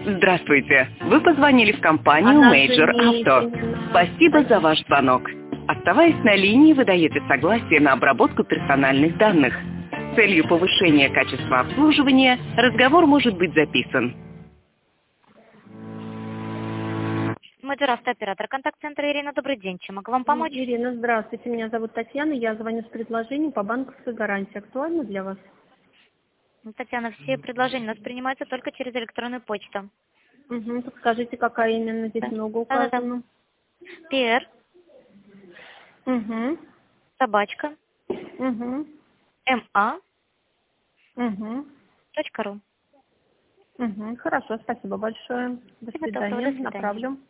Здравствуйте. Вы позвонили в компанию Major Auto. Спасибо за ваш звонок. Оставаясь на линии, вы даете согласие на обработку персональных данных. С целью повышения качества обслуживания разговор может быть записан. Major автооператор, контакт-центр Ирина, добрый день. Чем могу вам помочь? Ирина, здравствуйте. Меня зовут Татьяна. Я звоню с предложением по банковской гарантии. Актуально для вас? Татьяна, все предложения у нас принимаются только через электронную почту. Угу. Подскажите, какая именно здесь много указано? PR, Угу. собачка, Угу. Угу. ma.ru. Угу. Хорошо, спасибо большое. До Всего доброго, свидания. до свидания. Направлю.